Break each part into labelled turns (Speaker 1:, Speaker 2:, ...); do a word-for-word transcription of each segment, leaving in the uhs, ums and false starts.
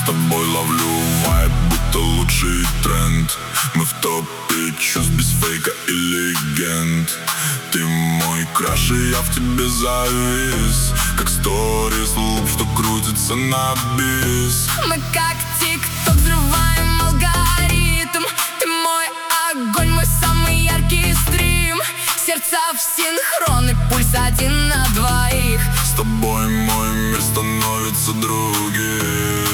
Speaker 1: С тобой ловлю вайб, будто лучший тренд. Мы в топе чувств без фейка и легенд. Ты мой краш, и я в тебе завис, как сторис луп, что крутится на бис.
Speaker 2: Мы как тик-ток взрываем алгоритм. Ты мой огонь, мой самый яркий стрим. Сердца в синхрон и пульс один на двоих.
Speaker 1: С тобой мой мир становится другим.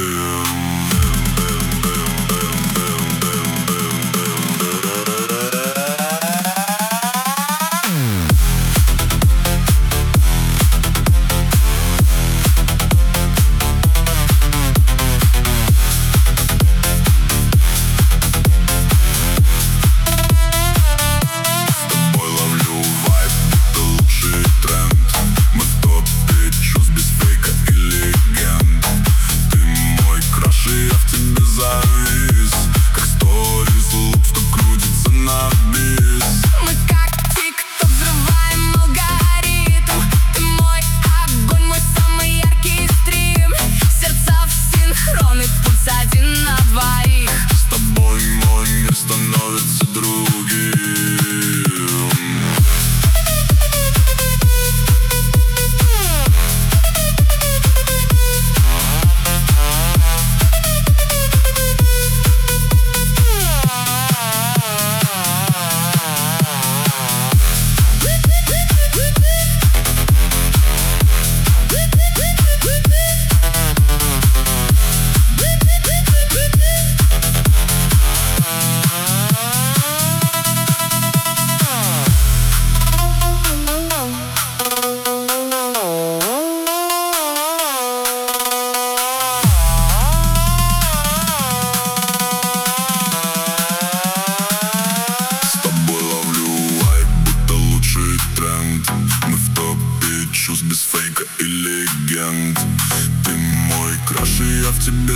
Speaker 1: Мы в топе чувств без фейка и легенд. Ты мой краш, и я в тебе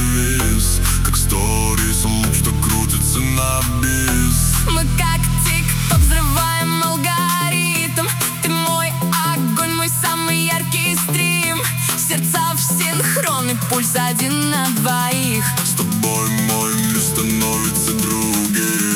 Speaker 1: завис, как сторис луп, что крутится на бис.
Speaker 2: Мы как тик-ток взрываем алгоритм. Ты мой огонь, мой самый яркий стрим. Сердца в синхрон и пульс один на двоих.
Speaker 1: С тобой мой мир становится другим.